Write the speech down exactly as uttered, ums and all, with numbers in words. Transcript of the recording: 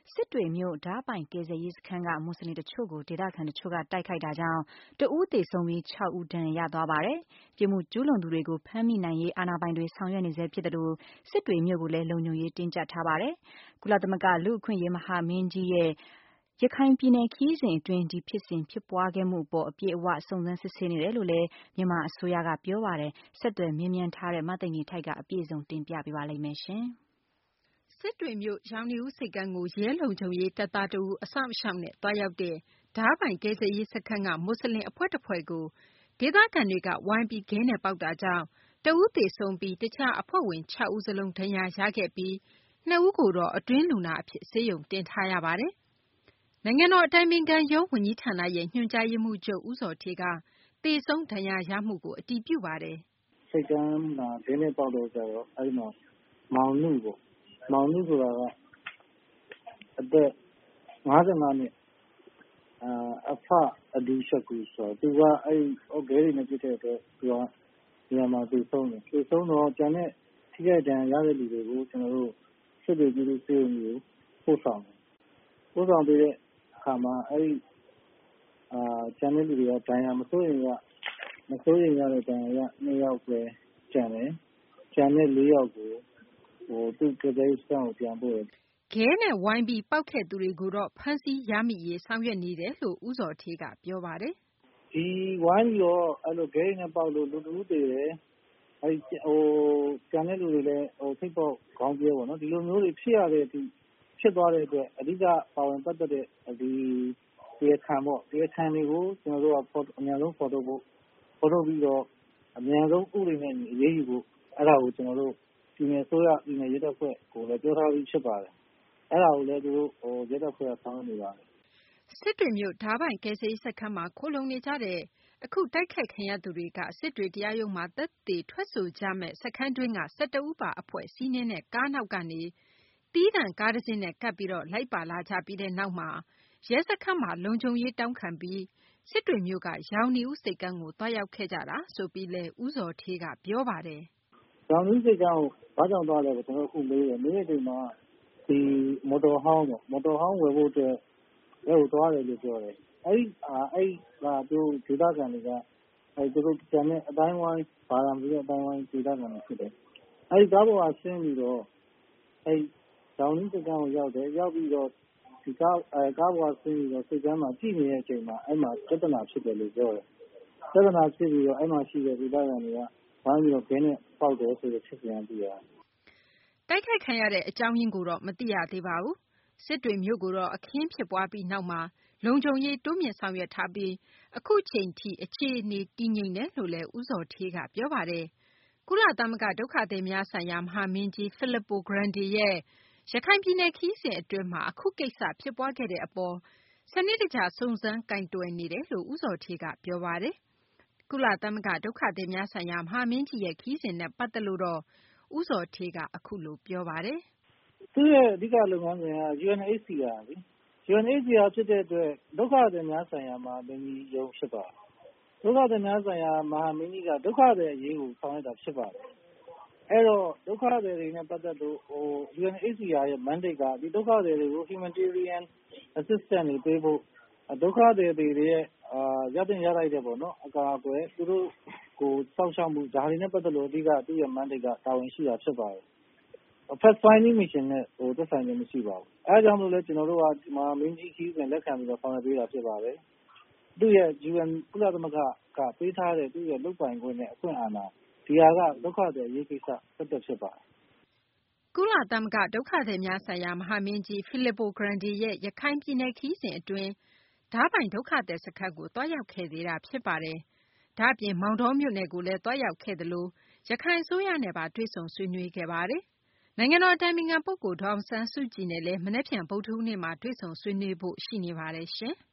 စစ်တွေမြို့ဓားပိုင်ကယ်ဆယ်ရေးစခန်းကမွတ်ဆလင်တချို့ကိုဒေသခံတချို့ကတိုက်ခိုက်တာကြောင့်တဦးသေဆုံးပြီး၆ဦးဒဏ်ရာရသွားပါတယ်။ပြစ်မှုကျူးလွန်သူတွေကိုဖမ်းမိနိုင်ရေးအာဏာပိုင်တွေဆောင်ရွက်နေဆဲဖြစ်သလိုစစ်တွေမြို့ကိုလည်းလုံခြုံရေးတင်းကျပ်ထားပါတယ်။ကုလသမဂ္ဂလူ့အခွင့်အရေးမဟာမင်းကြီးရဲ့ရခိုင်ပြည်နယ်ခရီးစဉ်အတွင်းဒီဖြစ်စဉ်ဖြစ်ပွားခဲ့မှုအပေါ်အပြည့်အဝစုံစမ်းစစ်ဆေးနေတယ်လို့လည်းမြန်မာအစိုးရကပြောပါတယ်။ဆက်သွယ်မေးမြန်းထားတဲ့မသိင်္ဂီထိုက်ကအပြည့်အစုံတင်ပြပေးပါလိမ့်မယ်ရှင်။စစ်တွေမြို့ရောင်နီဦးစိတ်ကမ်းကိုရဲလုံခြုံရေးတပ်သားတဦးအစောင့်အရှောက်နဲ့တွားရောက်တဲ့ဓားပိုင်ကယ်ဆယ်ရေးစခန်းကမွတ်ဆလင်အဖွဲ့တစ်ဖွဲ့ကိုဒေသခံတွေကဝိုင်းပြီးခဲနဲ့ပေါက်တာကြောင့်တဦးသေဆုံးပြီးတခြားအဖွဲ့ဝင်၆ဦးစလုံးဒဏ်ရာရခဲ့ပြီးနှစ်ဦးကိုတော့အတွင်းလူနာအဖြစ်ဆေးရုံတင်ထားရပါတယ်။နိုင်ငံတော်အတိုင်ပင်ခံရုံးဝန်ကြီးဌာနရဲ့ညွှန်ကြားရေးမှူးချုပ်ဦးဇော်ဌေးကသေဆုံးဒဏ်ရာရမှုကိုအတည်ပြုပါတယ်။စိတ်ကမ်းမှာခဲနဲ့ပေါက်တော့ကြတော့အဲဒီမှာမောင်နုပေါ့မောင်နုဆိုတာကအသက်၅၅နှစ်အာအဖအဒီရှက်ကူဆိုသူကအဲ့ဟိုဂဲတွေနဲ့ပြစ်တဲ့အတွက်သူကဒီမှာသူဆုံးတယ်သူဆုံးတော့ကျန်တဲ့ထိခိုက်ဒဏ်ရာရတဲ့လူတွေကိုကျွန်တော်တို့စစ်တွေပြည်သူ့စေုံမျိုးပို့ဆောင်ပို့ဆောင်ပေးတဲ့အခါမှာအဲ့ဒီအာကျန်တဲ့လူတွေကဒဏ်ရာမစိုးရင်ကမစိုးရင်ရတဲ့ဒဏ်ရာကနှစ်ယောက်ပဲကျန်တယ်ကျန်တဲ့လေးယောက်ကိုဟိုသူကလေးစံကိုပြန်ပို့တယ်ခဲနဲ့ဝိုင်းပြီးပောက်ခဲ့သူတွေကိုတော့ဖမ်းဆီးရမိရေးဆောင်ရွက်နေတယ်လို့ဦးဇော်ဌေးကပြောပါတယ်ဒီဝိုင်းပြီးတော့အဲ့လိုခဲနဲ့ပေါက်လို့လူတူးတွေတယ်အဲ့ဟိုကျန်တဲ့လူတွေလည်းဟိုထိပ်ပေါက်ခေါင်းကျဲပေါ့နော်ဒီလိုမျိုးတွေဖြစ်ရတဲ့အထိဖြစ်သွားတဲ့အတွက်အဓိကပါဝင်ပတ်သက်တဲ့ဒီတရားခံပေါ့တရားခံတွေကိုကျွန်တော်တို့ကအများဆုံးဖော်ထုတ်ဖို့ဖော်ထုတ်ပြီးတော့အများဆုံးဥပဒေနဲ့အရေးယူဖို့အဲ့ဒါကိုကျွန်တော်တို့ဒီနယ်ဆိုရဒီနယ်ရဲတပ်ဖွဲ့ကိုလည်းပြောထားပြီးဖြစ်ပါတယ်အဲ့ဒါကိုလည်းသူတို့ဟိုရဲတပ်ဖွဲ့ကဆောင်နေပါတယ်စစ်တွေမြို့ဓားပိုင်ကယ်ဆယ်ရေးစခန်းမှာခိုးလုံနေကြတဲ့အခုတိုက်ခိုက်ခံရသူတွေကစစ်တွေတရားရုံးမှာသက်သေထွက်ဆိုကြမဲ့စခန်းတွင်းက၁၁ဦးပါအဖွဲ့စီးနင်းတဲ့ကားနောက်ကနေတီးတန့်ကားတစ်စင်းနဲ့ကပ်ပြီးတော့လိုက်ပါလာကြပြီးတဲ့နောက်မှာရဲစခန်းမှာလုံခြုံရေးတောင်းခံပြီးစစ်တွေမြို့ကရောင်နီဦးစိတ်ကမ်းကိုတွားရောက်ခဲ့ကြတာဆိုပြီးလဲဦးဇော်ဌေးကပြောပါတယ်ရောင်နီဦးစိတ်ကမ်းကိုဘာကြောင့်တွားလဲကျွန်တော်အခုမေးတယ်မေးတဲ့ချိန်မှာဒီမော်တော်ဟောင်းပေါ့မော်တော်ဟောင်းဝယ်ဖို့အတွက်ရဲကိုတွားတယ်လို့ပြောတယ်အဲ့ဒီအဲ့ကသူဒေသခံတွေကအဲ့သူတို့ကျန်တဲ့အတိုင်းဝိုင်းဘာသာမပြောအတိုင်းဝိုင်းဒေသခံတွေဖြစ်တယ်အဲ့ဒီကားပေါ်ကဆင်းပြီးတော့အဲ့ရောင်နီစိတ်ကမ်းကိုရောက်တယ်ရောက်ပြီးတော့ဒီကားအဲကားပေါ်ကဆင်းပြီးတော့စိတ်ကမ်းမှာကြည့်နေတဲ့အချိန်မှာအဲ့မှာပြဿနာဖြစ်တယ်လို့ပြောတယ်ပြဿနာဖြစ်ပြီးတော့အဲ့မှာရှိတဲ့ဒေသခံတွေကဝိုင်းပြီးတော့ခင်းနဲ့ပေါက်တယ်ဆိုတဲ့ဖြစ်ပြန်ပြီးရတယ်တိုက်ခိုက်ခံရတဲ့အကြောင်းရင်းကိုတော့မသိရသေးပါဘူးစစ်တွေမြို့ကိုတော့အခင်းဖြစ်ပွားပြီးနောက်မှာလုံခြုံရေးတိုးမြင့်ဆောင်ရွက်ထားပြီးအခုချိန်ထိအခြေအနေတည်ငြိမ်တယ်လို့လည်းဦးဇော်ဌေးကပြောပါတယ်ကုလသမဂ္ဂဒုက္ခသည်များဆိုင်ရာမဟာမင်းကြီး Filippo Grandi ရဲ့ရခိုင်ပြည်နယ်ခရီးစဉ်အတွင်းမှာအခုကိစ္စဖြစ်ပွားခဲ့တဲ့အပေါ်စနစ်တကျစုံစမ်းကိုင်တွယ်နေတယ်လို့ဦးဇော်ဌေးကပြောပါတယ်ကုလသမဂ္ဂဒုက္ခသည်များဆိုင်ရာမဟာမင်းကြီးရဲ့ခရီးစဉ်နဲ့ပတ်သက်လို့တော့ဦးဇော်ဌေးကအခုလိုပြောပါတယ်သူရဲ့အဓိကလုပ်ငန်းစဉ်က ယူအန် အိတ်စီ အာ လေ ယူအန် အိတ်စီ အာ ဖြစ်တဲ့အတွက်ဒုက္ခသည်များဆိုင်ရာမဟာမင်းကြီးရုံးဖြစ်ပါတယ်ဒုက္ခသည်များဆိုင်ရာမဟာမင်းကြီးကဒုက္ခသည်အရေးကိုဆောင်ရွက်တာဖြစ်ပါတယ်အဲ့တော့ဒုက္ခသည်တွေနဲ့ပတ်သက်လို့ဟို ယူအန် အိတ်စီ အာ ရဲ့ mandate ကဒီဒုက္ခသည်တွေကို humanitarian assistance တွေပေးဖို့ဒုက္ခသည်တွေရဲ့အာရတဲ့ရလိုက်တဲ့ပေါ့နော်အကာအကွယ်သူတို့ကိုစောင့်ရှောက်မှုဒါတွေနဲ့ပတ်သက်လို့အဓိကသူ့ရဲ့ mandate ကတာဝန်ရှိတာဖြစ်ပါတယ်fact finding mission နဲ့ဟိုသက်ဆိုင်ခြင်းမရှိပါဘူးအဲဒါကြောင့်မလို့လဲကျွန်တော်တို့ကဒီမှာမင်းကြီးခီးစဉ်လက်ခံပြီးတော့ဆောင်ရွက်ပေးတာဖြစ်ပါတယ်သူ့ရဲ့ ယူအန် ကုလသမဂ္ဂကပေးထားတဲ့သူ့ရဲ့လုပ်ပိုင်ခွင့်နဲ့အခွင့်အာဏာဒီဟာကဒုက္ခသည်အရေးကိစ္စသက်သက်ဖြစ်ပါတယ်ကုလသမဂ္ဂဒုက္ခသည်များဆိုင်ရာမဟာမင်းကြီး Filippo Grandi ရဲ့ရခိုင်ပြည်နယ်ခရီးစဉ်အတွင်းဓားပိုင်ဒုက္ခသည်စခန်းကိုတွားရောက်ခဲ့သေးတာဖြစ်ပါတယ်ဒါ့အပြင်မောင်တော်မြို့နယ်ကိုလည်းတွားရောက်ခဲ့သလိုရခိုင်အစိုးရနဲ့ပါတွေ့ဆုံဆွေးနွေးခဲ့ပါတယ်နိုင်ငံတော်အတိုင်ပင်ခံပုဂ္ဂိုလ်ဒေါ်အောင်ဆန်းစုကြည်နဲ့လည်းမနက်ဖြန်ဗုဒ္ဓဟူးနေ့မှာတွေ့ဆုံဆွေးနွေးဖို့ရှိနေပါတယ်ရှင်။